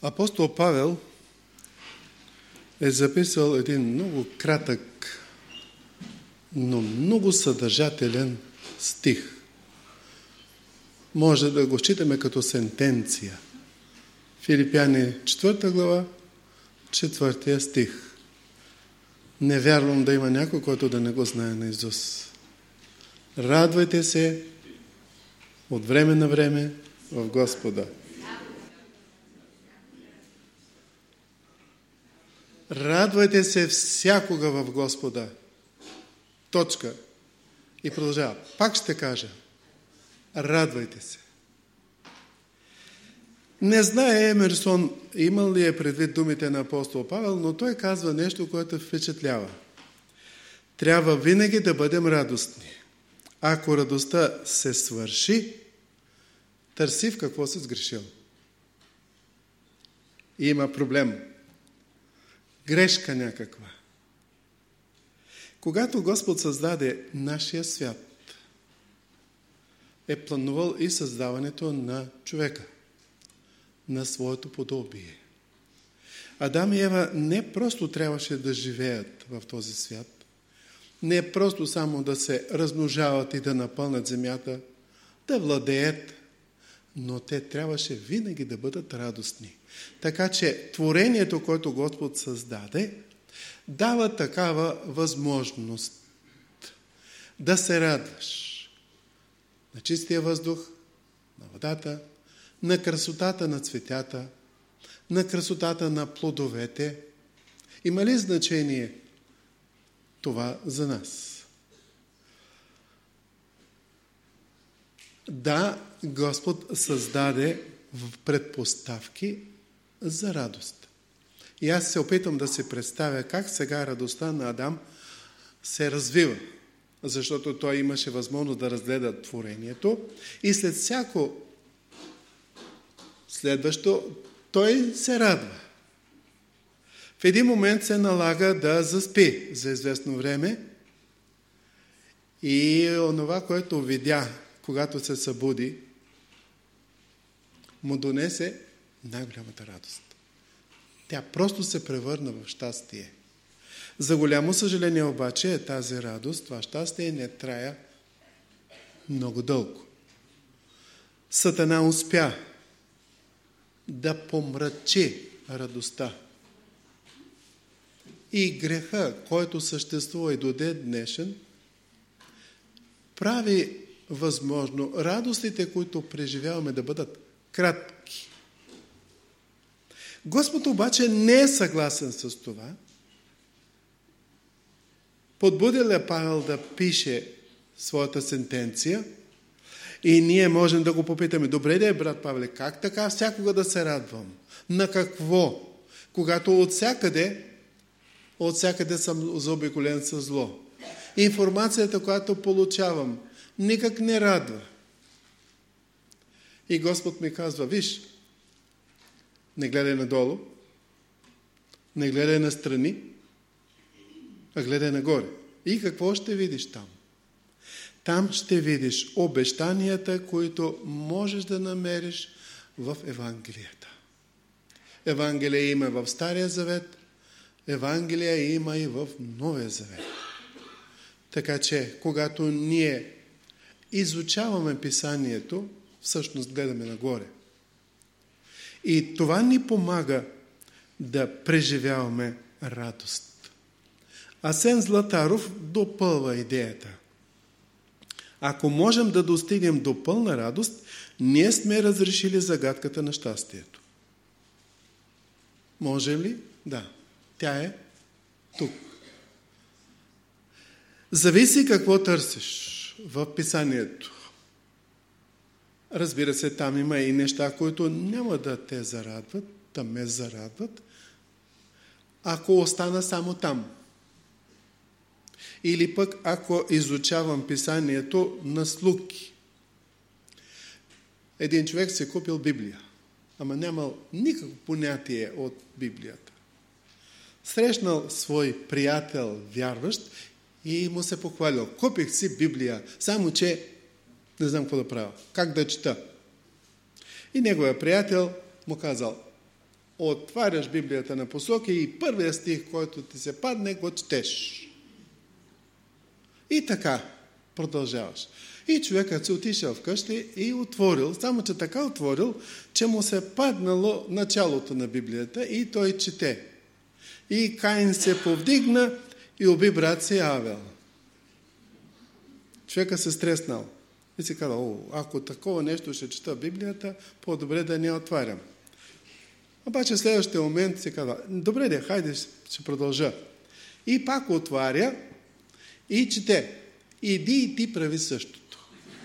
Апостол Павел е записал един много кратък, но много съдържателен стих. Може да го считаме като сентенция. Филипяни 4 глава, 4 стих. Не вярвам да има някой, който да не го знае на Исус. Радвайте се от време на време в Господа. Радвайте се всякога в Господа. Точка. И продължава. Пак ще кажа. Радвайте се. Не знае Емерсон имал ли е предвид думите на апостол Павел, но той казва нещо, което впечатлява. Трябва винаги да бъдем радостни. Ако радостта се свърши, търси в какво си сгрешил. Има проблем. Грешка някаква. Когато Господ създаде нашия свят, е планувал и създаването на човека, на своето подобие. Адам и Ева не просто трябваше да живеят в този свят, не просто само да се размножават и да напълнят земята, да владеят, но те трябваше винаги да бъдат радостни. Така че творението, което Господ създаде, дава такава възможност да се радваш на чистия въздух, на водата, на красотата на цветята, на красотата на плодовете. Има ли значение това за нас? Да, Господ създаде предпоставки за радост. И аз се опитам да се представя как сега радостта на Адам се развива. Защото той имаше възможност да разгледа творението и след всяко следващо той се радва. В един момент се налага да заспи за известно време и онова, което видя, когато се събуди, му донесе най-голямата радост. Тя просто се превърна в щастие. За голямо съжаление обаче тази радост, това щастие не трая много дълго. Сатана успя да помрачи радостта. И греха, който съществува и до ден днешен, прави възможно радостите, които преживяваме, да бъдат кратки. Господ обаче не е съгласен с това. Подбудил е Павел да пише своята сентенция и ние можем да го попитаме: добре де, брат Павле, как така всякога да се радвам? На какво? Когато от всякъде съм заобиколен със зло. Информацията, която получавам, никак не радва. И Господ ми казва: виж, не гледай надолу, не гледай настрани, а гледай нагоре. И какво ще видиш там? Там ще видиш обещанията, които можеш да намериш в Евангелията. Евангелие има в Стария Завет, Евангелие има и в Новия Завет. Така че, когато ние изучаваме Писанието, всъщност гледаме нагоре. И това ни помага да преживяваме радост. Асен Златаров допълва идеята. Ако можем да достигнем до пълна радост, ние сме разрешили загадката на щастието. Може ли? Да. Тя е тук. Зависи какво търсиш в Писанието. Разбира се, там има и неща, които няма да те зарадват, да ме зарадват, ако остана само там. Или пък ако изучавам Писанието на слуги. Един човек си купил Библия, ама нямал никакво понятие от Библията. Срещнал свой приятел, вярващ, и му се похвалил: купих си Библия, само че не знам какво да правя, как да чета. И неговия приятел му казал: отваряш Библията на посоки и първия стих, който ти се падне, го четеш. И така продължаваш. И човекът се отишъл вкъщи и отворил, само че така отворил, че му се паднало началото на Библията и той чете. И Каин се повдигна и уби брат си Авел. Човекът се стреснал. И си казал, ако такова нещо ще чета в Библията, по-добре да не отварям. Обаче в следващия момент си казал, добре, хайде, ще продължа. И пак отваря и чете. Иди и ти прави същото.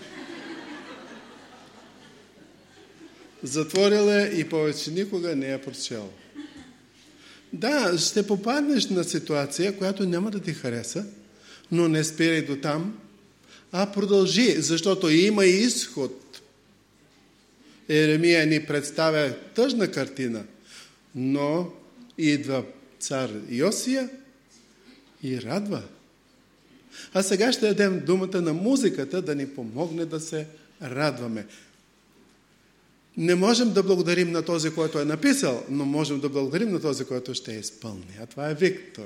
Затворил е и повече никога не е прочел. Да, ще попаднеш на ситуация, която няма да ти хареса, но не спирай до там, а продължи, защото има изход. Еремия ни представя тъжна картина, но идва цар Йосия и радва. А сега ще дадем думата на музиката да ни помогне да се радваме. Не можем да благодарим на този, който е написал, но можем да благодарим на този, който ще изпълни. А това е Виктор.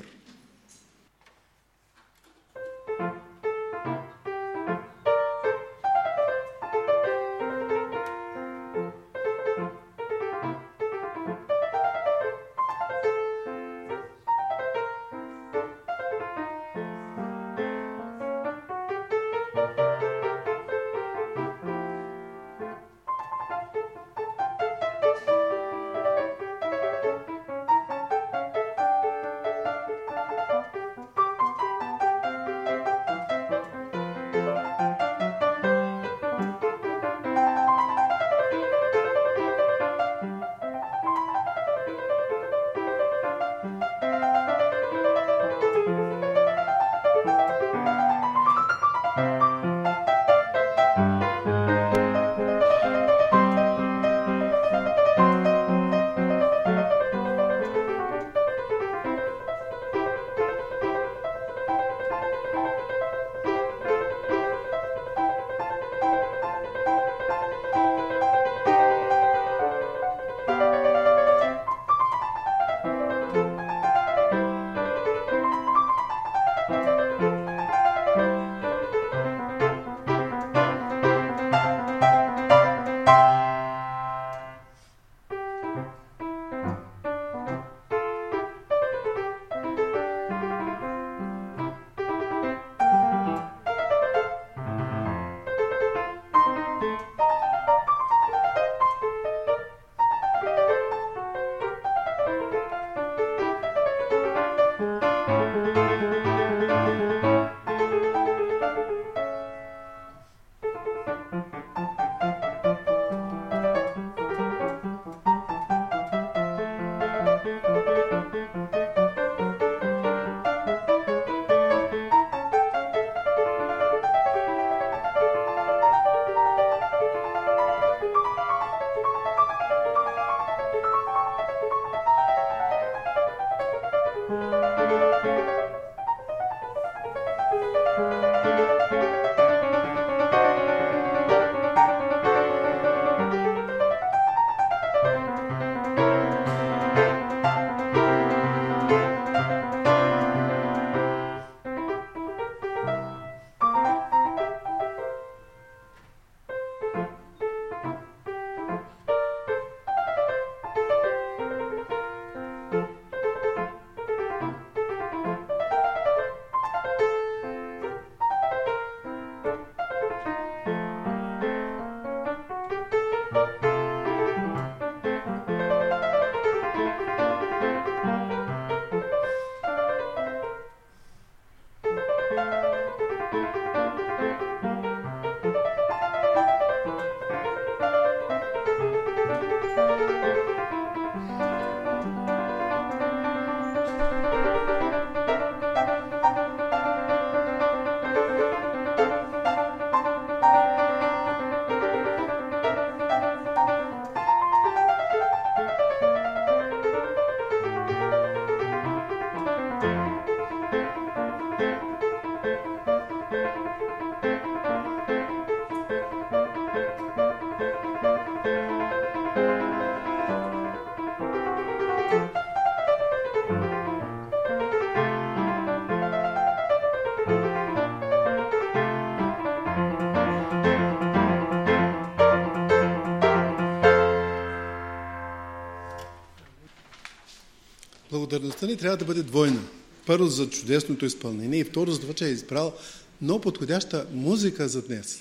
благодарността ни трябва да бъде двойна. Първо за чудесното изпълнение и второ за това, че е избрал много подходяща музика за днес.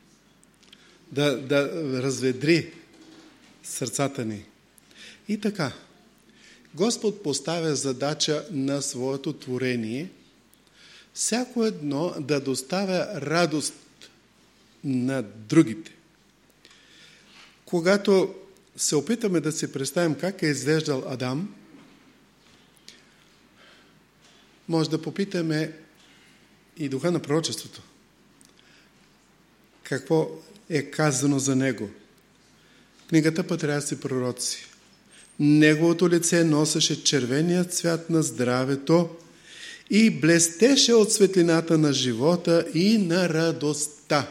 Да разведри сърцата ни. И така, Господ поставя задача на своето творение всяко едно да доставя радост на другите. Когато се опитаме да си представим как е изглеждал Адам, може да попитаме и духа на пророчеството. Какво е казано за него? Книгата Патриарси и пророци. Неговото лице носеше червения цвят на здравето и блестеше от светлината на живота и на радостта.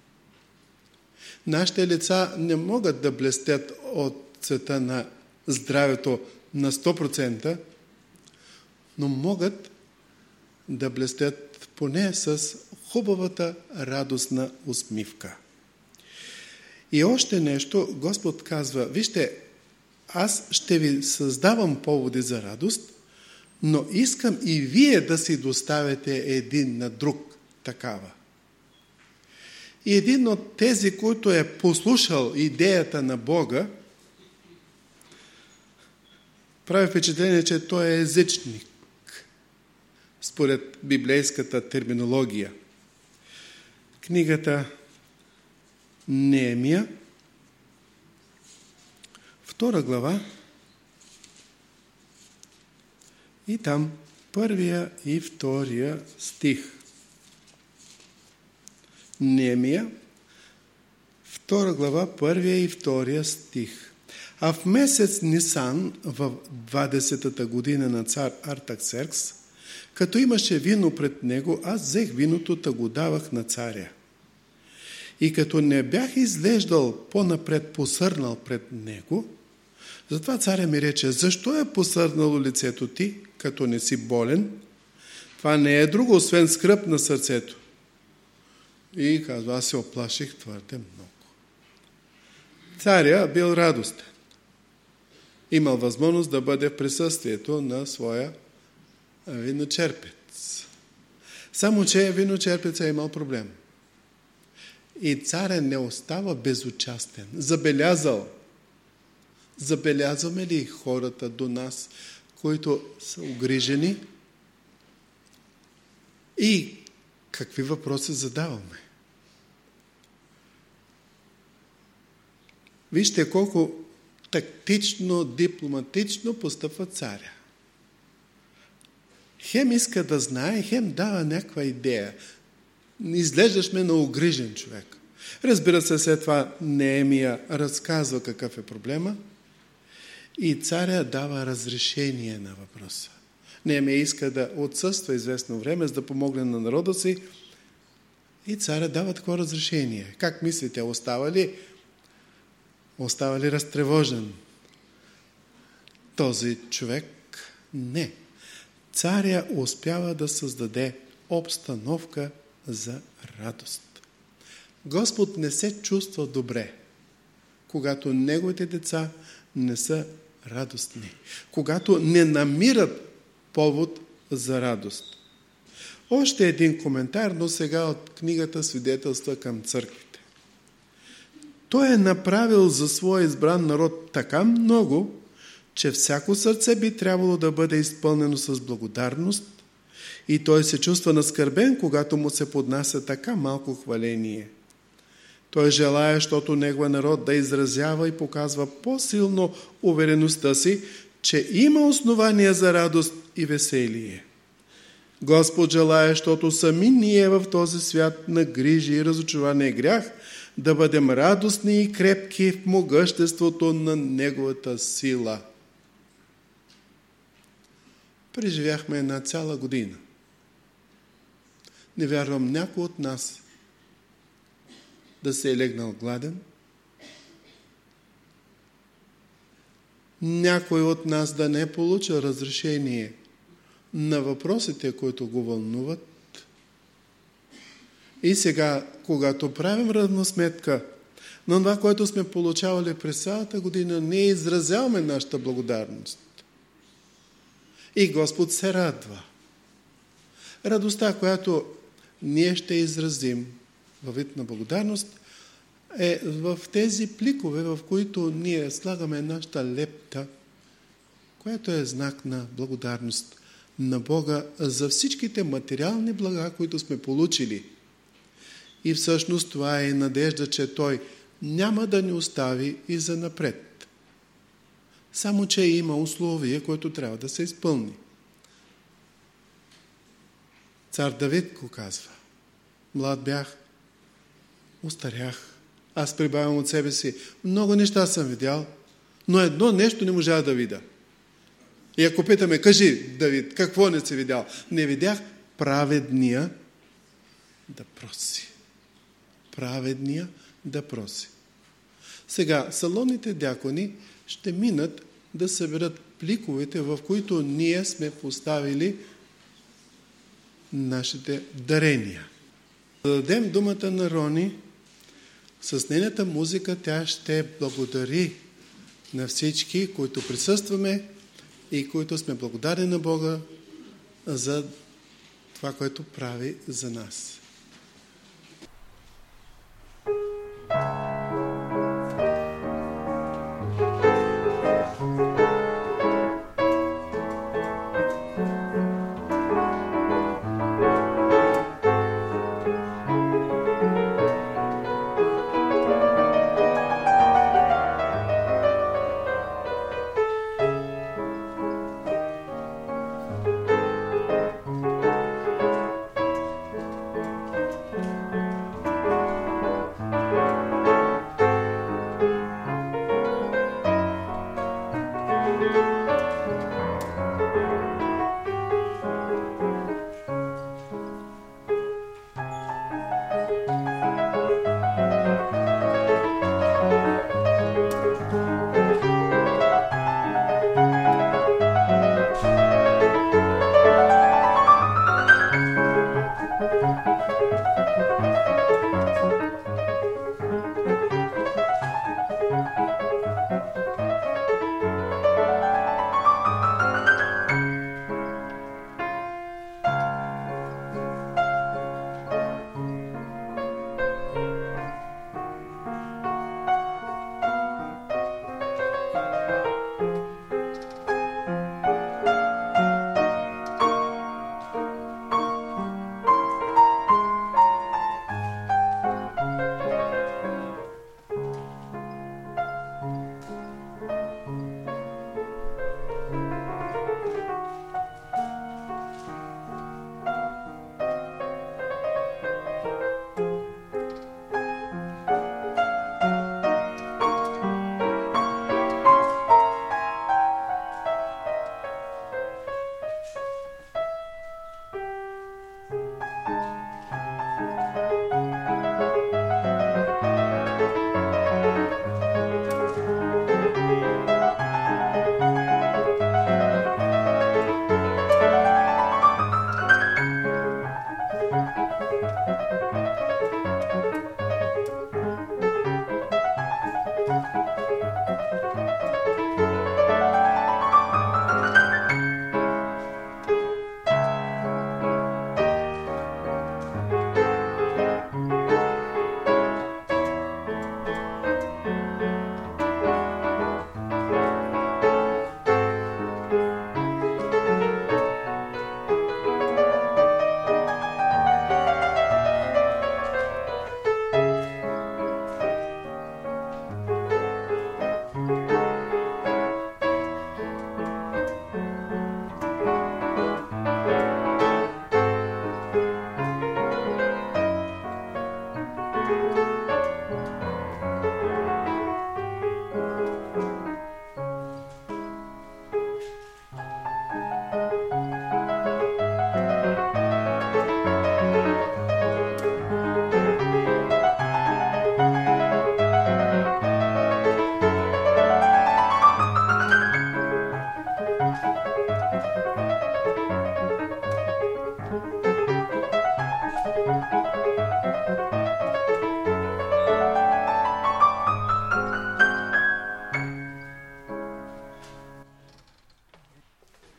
Нашите лица не могат да блестят от цвета на здравето на 100%, но могат да блестят поне с хубавата радостна усмивка. И още нещо, Господ казва, вижте, аз ще ви създавам поводи за радост, но искам и вие да си доставяте един на друг такава. И един от тези, който е послушал идеята на Бога, прави впечатление, че той е езичник, според библейската терминология. Книгата Неемия, 2 глава, и там 1 и 2 стих. Неемия, 2 глава, 1 и 2 стих. А в месец Нисан, в 20-та година на цар Артаксеркс, като имаше вино пред него, аз взех виното, та го давах на царя. И като не бях изглеждал по-напред посърнал пред него, затова царя ми рече, защо е посърнало лицето ти, като не си болен? Това не е друго, освен скръб на сърцето. И казва, аз се оплаших твърде много. Царя бил радостен. Имал възможност да бъде в присъствието на своя виночерпец. Само, че виночерпеца е имал проблем. И царя не остава безучастен. Забелязваме ли хората до нас, които са угрижени? И какви въпроси задаваме? Вижте колко тактично, дипломатично постъпва царя. Хем иска да знае, хем дава някаква идея. Изглеждаш ме на угрижен човек. Разбира се, след това Неемия разказва какъв е проблема и царя дава разрешение на въпроса. Неемия иска да отсъства известно време, за да помогне на народа си и царя дава такова разрешение. Как мислите, остава ли разтревожен този човек? Не. Царя успява да създаде обстановка за радост. Господ не се чувства добре, когато неговите деца не са радостни, когато не намират повод за радост. Още един коментар, но сега от книгата Свидетелства към църквите. Той е направил за своя избран народ така много, че всяко сърце би трябвало да бъде изпълнено с благодарност и той се чувства наскърбен, когато му се поднася така малко хваление. Той желае, защото негова народ да изразява и показва по-силно увереността си, че има основания за радост и веселие. Господ желае, защото сами ние в този свят на грижи и разочарование и грях да бъдем радостни и крепки в могъществото на Неговата сила. Преживяхме една цяла година. Не вярвам някой от нас да се е легнал гладен. Някой от нас да не е получил разрешение на въпросите, които го вълнуват. И сега, когато правим равносметка на това, което сме получавали през цялата година, не изразяваме нашата благодарност. И Господ се радва. Радостта, която ние ще изразим във вид на благодарност, е в тези пликове, в които ние слагаме нашата лепта, която е знак на благодарност на Бога за всичките материални блага, които сме получили. И всъщност това е надежда, че Той няма да ни остави и за напред. Само че има условия, които трябва да се изпълни. Цар Давид го казва. Млад бях, устарях. Аз прибавям от себе си. Много неща съм видял, но едно нещо не можа да видя. И ако питаме, кажи, Давид, какво не си видял? Не видях праведния да проси. Праведния да проси. Сега, салонните дякони ще минат да съберат пликовете, в които ние сме поставили нашите дарения. Да дадем думата на Рони. С нейната музика тя ще благодари на всички, които присъстваме и които сме благодарни на Бога за това, което прави за нас.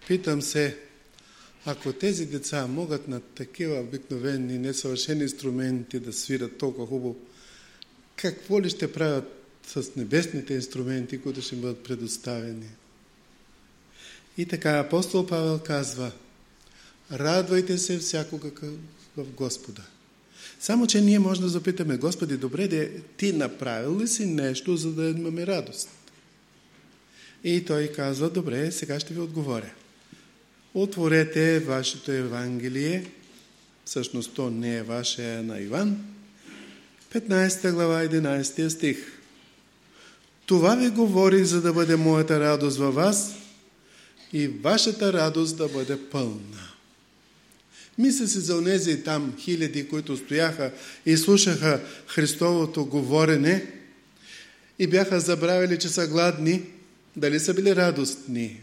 Питам се, ако тези деца могат на такива обикновени, несъвършени инструменти да свират толкова хубаво, какво ли ще правят с небесните инструменти, които ще бъдат предоставени? И така апостол Павел казва: радвайте се всякога в Господа. Само че ние можем да запитаме: Господи, добре, ти направил ли си нещо, за да имаме радост? И той казва: добре, сега ще ви отговоря. Отворете вашето Евангелие, всъщност то не е ваше, е на Иван, 15 глава, 11 стих. Това ви говорих, за да бъде моята радост във вас и вашата радост да бъде пълна. Мисля си за онези там хиляди, които стояха и слушаха Христовото говорене и бяха забравили, че са гладни. Дали са били радостни?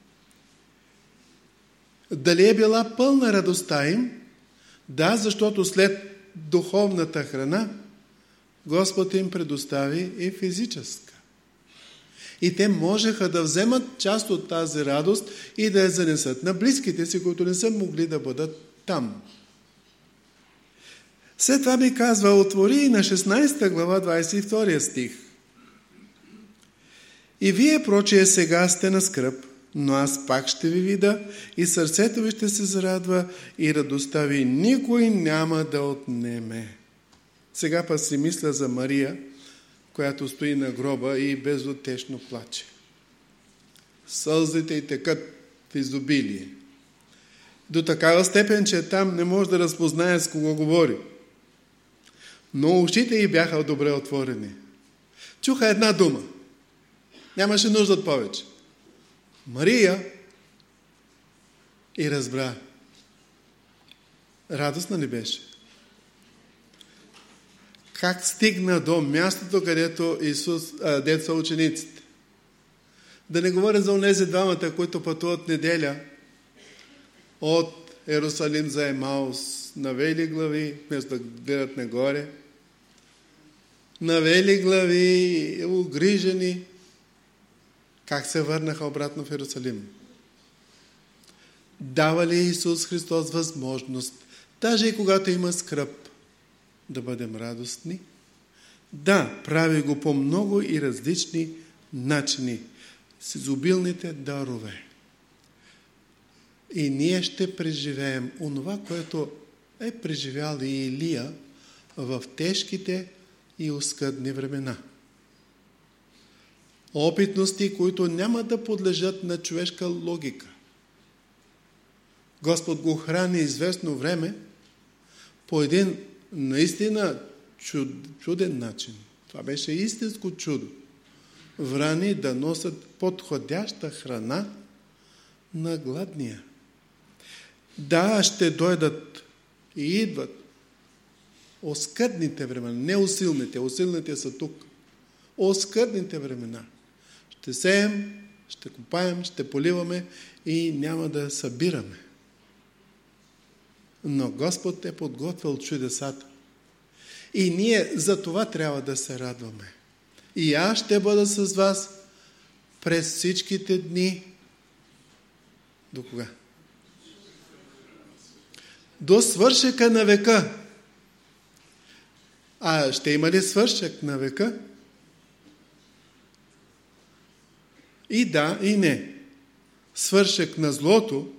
Дали е била пълна радостта им? Да, защото след духовната храна Господ им предостави и физическа. И те можеха да вземат част от тази радост и да я занесат на близките си, които не са могли да бъдат там. След това ми казва: отвори на 16 глава 22 стих. И вие, прочие, сега сте на скръб, но аз пак ще ви видя и сърцето ви ще се зарадва и радостта ви никой няма да отнеме. Сега пък си мисля за Мария, която стои на гроба и безутешно плаче. Сълзите й текат в изобилие. До такава степен, че там не може да разпознае с кого говори. Но ушите й бяха добре отворени. Чуха една дума. Нямаше нужда от повече. Мария, и разбра. Радостна ли беше? Как стигна до мястото, където дето са учениците? Да не говоря за онези двамата, които пътуват неделя от Иерусалим за Емаус, навели глави, вместо да гледат нагоре, навели глави, угрижени. Как се върнаха обратно в Иерусалим? Дава ли Исус Христос възможност, даже и когато има скръб, да бъдем радостни? Да, прави го по много и различни начини, с изобилните дарове. И ние ще преживеем онова, което е преживял и Илия в тежките и оскъдни времена. Опитности, които няма да подлежат на човешка логика. Господ го храни известно време по един наистина чуден начин. Това беше истинско чудо. Врани да носят подходяща храна на гладния. Да, ще дойдат и идват оскъдните времена, не усилните. Усилните са тук. Оскъдните времена. Ще сеем, ще копаем, ще поливаме и няма да събираме. Но Господ е подготвил чудесата. И ние за това трябва да се радваме. И аз ще бъда с вас през всичките дни. До кога? До свършека на века. А ще има ли свършек на века? И да, и не. Свършек на злото,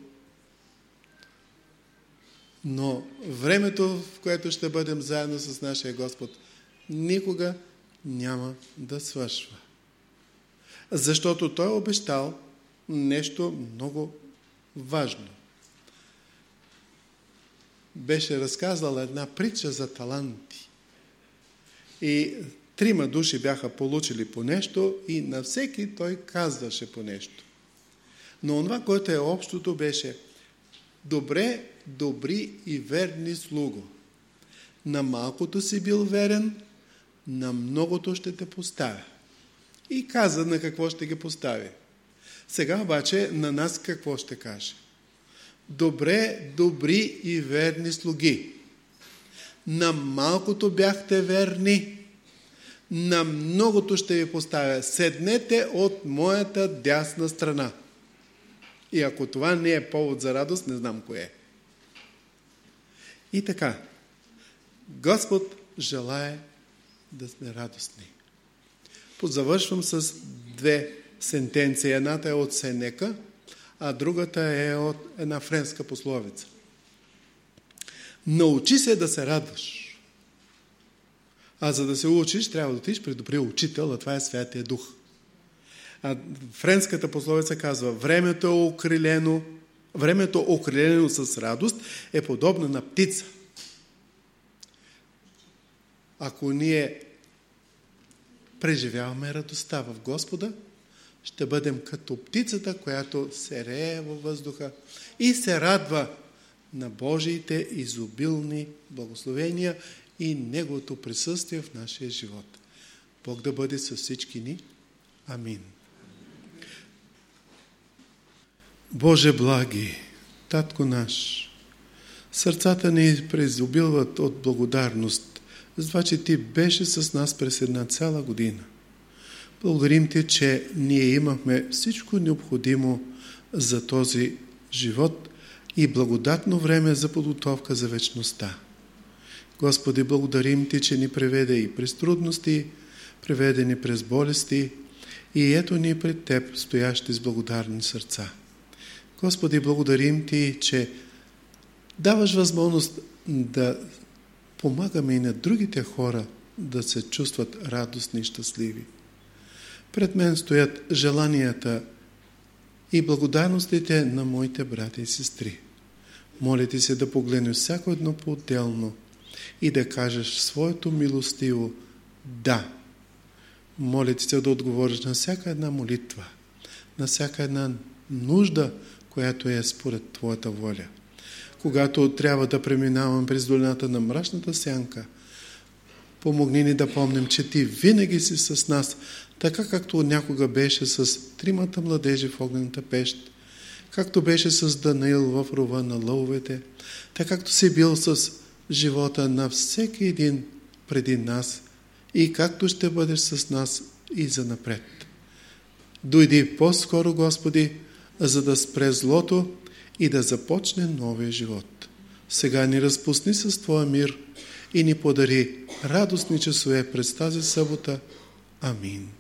но времето, в което ще бъдем заедно с нашия Господ, никога няма да свършва. Защото Той е обещал нещо много важно. Беше разказал една притча за таланти. И 3 души бяха получили по нещо и на всеки той казваше по нещо. Но това, което е общото, беше: добре, добри и верни слуго. На малкото си бил верен, на многото ще те поставя. И каза на какво ще ги постави. Сега обаче на нас какво ще каже? Добре, добри и верни слуги. На малкото бяхте верни, на многото ще ви поставя. Седнете от моята дясна страна. И ако това не е повод за радост, не знам кое е. И така, Господ желае да сме радостни. Завършвам с две сентенции. Едната е от Сенека, а другата е от една френска пословица. Научи се да се радваш. А за да се учиш, трябва да отидеш при добрия учител, а това е Святия Дух. А френската пословица казва, времето окрилено с радост е подобно на птица. Ако ние преживяваме радостта в Господа, ще бъдем като птицата, която се рее във въздуха и се радва на Божиите изобилни благословения и Неговото присъствие в нашия живот. Бог да бъде с всички ни. Амин. Боже благи, Татко наш, сърцата ни преизобилват от благодарност за това, че Ти беше с нас през една цяла година. Благодарим Ти, че ние имахме всичко необходимо за този живот и благодатно време за подготовка за вечността. Господи, благодарим Ти, че ни преведе и през трудности, преведе ни през болести и ето ни пред Теб, стоящи с благодарни сърца. Господи, благодарим Ти, че даваш възможност да помагаме и на другите хора да се чувстват радостни и щастливи. Пред мен стоят желанията и благодарностите на моите брати и сестри. Моля Ти се да погледнеш всяко едно по-отделно и да кажеш своето милостиво да. Моля Ти се да отговориш на всяка една молитва, на всяка една нужда, която е според Твоята воля. Когато трябва да преминавам през долината на мрачната сянка, помогни ни да помним, че Ти винаги си с нас, така както някога беше с тримата младежи в огнената пещ, както беше с Данаил в рова на лъвовете, така както си бил с живота на всеки един преди нас и както ще бъдеш с нас и занапред. Дойди по-скоро, Господи, за да спре злото и да започне новия живот. Сега ни разпусни с Твоя мир и ни подари радостни часове през тази събота. Амин.